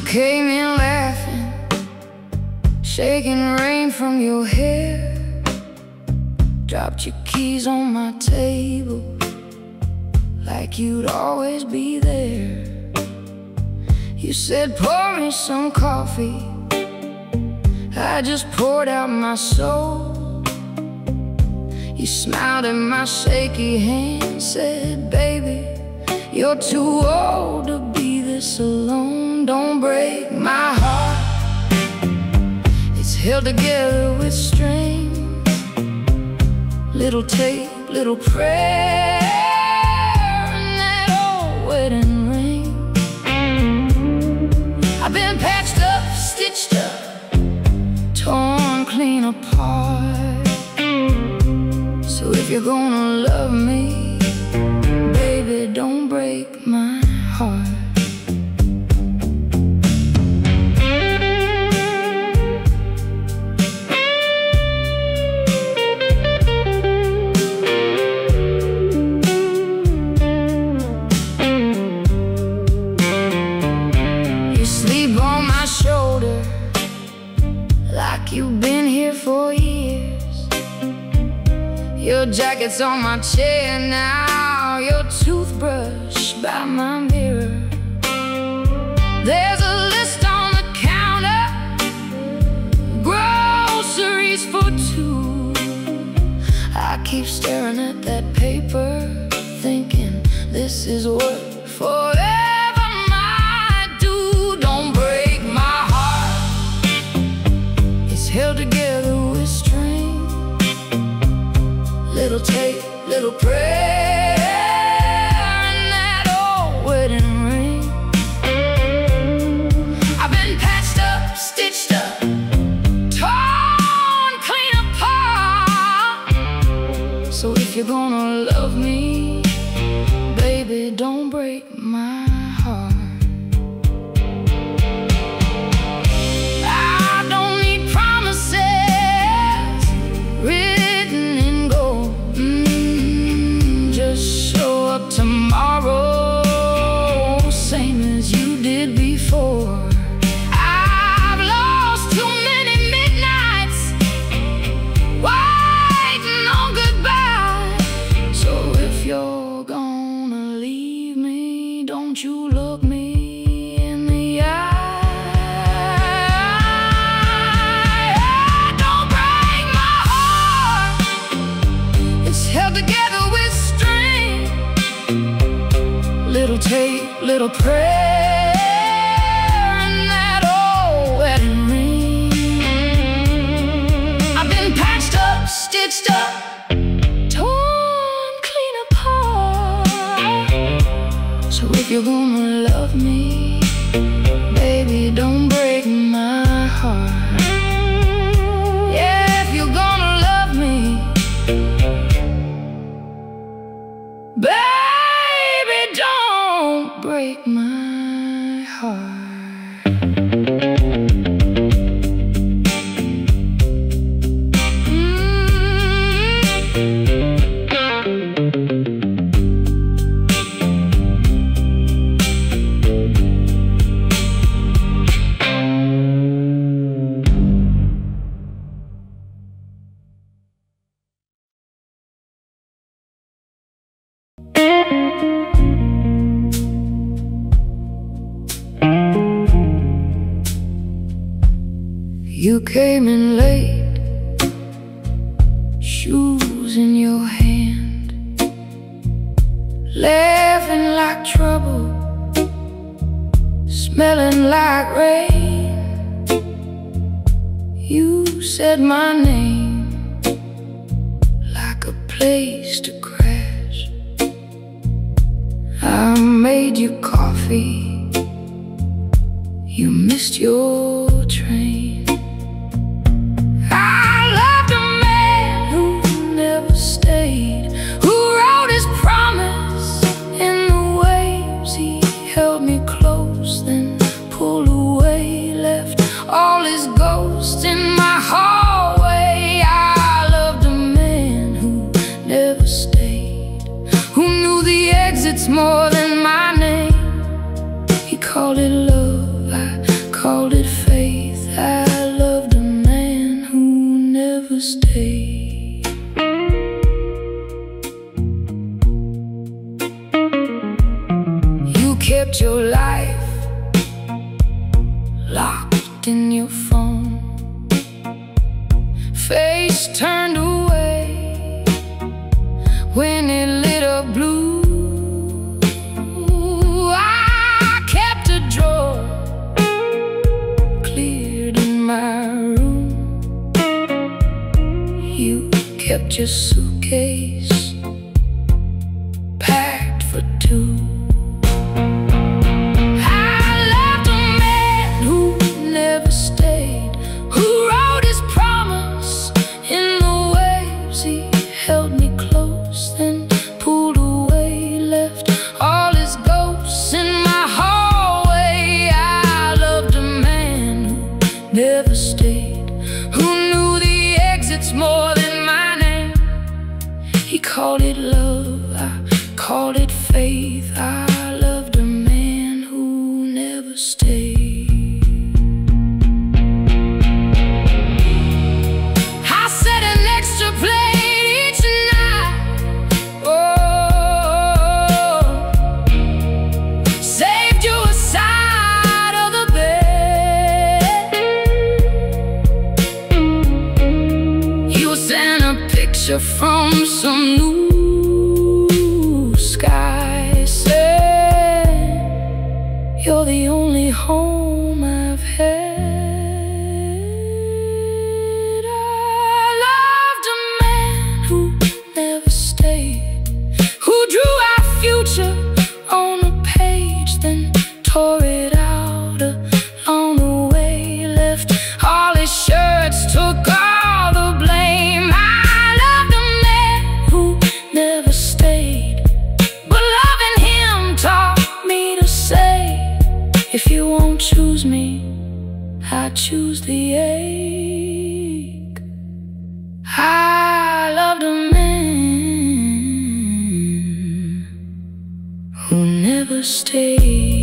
came in laughing, shaking rain from your hair. Dropped your keys on my table, like you'd always be there. You said, pour me some coffee. I just poured out my soul. You smiled at my shaky hand, said, baby, you're too old to be this alone. Don't break my heart, it's held together with strings. Little tape, little prayer, and that old wedding ring. I've been patched up, stitched up, torn clean apart. So if you're gonna love me, baby, don't break my heart. You've been here for years. Your jacket's on my chair now, your toothbrush by my mirror. There's a list on the counter, groceries for two. I keep staring at that paper, thinking this is what forever might do. Don't break my heart, it's held together with string. Little tape, little prayer, and that old wedding ring. I've been patched up, stitched up, torn clean apart. So if you're gonna love me, baby, don't break my heart. Tomorrow, same as you did before. I've lost too many midnights waiting on goodbye. So if you're gonna leave me, don't you look me in the eye. Don't break my heart, it's held together with string. Little tape, little prayer, and that old wedding ring. I've been patched up, stitched up, torn clean apart. So if you're gonna love me, baby, don't break my heart. Yeah, if you're gonna love me, baby, don't break my heart. You came in late, shoes in your hand, laughing like trouble, smelling like rain. You said my name like a place to crash. I made you coffee, you missed your train. Who wrote his promise in the waves? He held me close, then pulled away, left all his ghosts in my hallway. I loved a man who never stayed, who knew the exits more than my name. He called it love, I kept your life locked in your phone, face turned away when it lit up blue. I kept a drawer cleared in my room. You kept your suitcase packed for two. Held me close, then pulled away, left all his ghosts in my hallway. I loved a man who never stayed, who knew the exits more than my name. He called it love, I called it faith. I loved a man who never stayed. I set an extra plate from some new sky, said, "You're the only home I've had." I loved a man who never stayed, who drew our future on a page, then tore it out along the way, left all his shirts, took all the blame. Never stayed, but loving him taught me to say, if you won't choose me, I choose the ache. I loved a man who never stayed.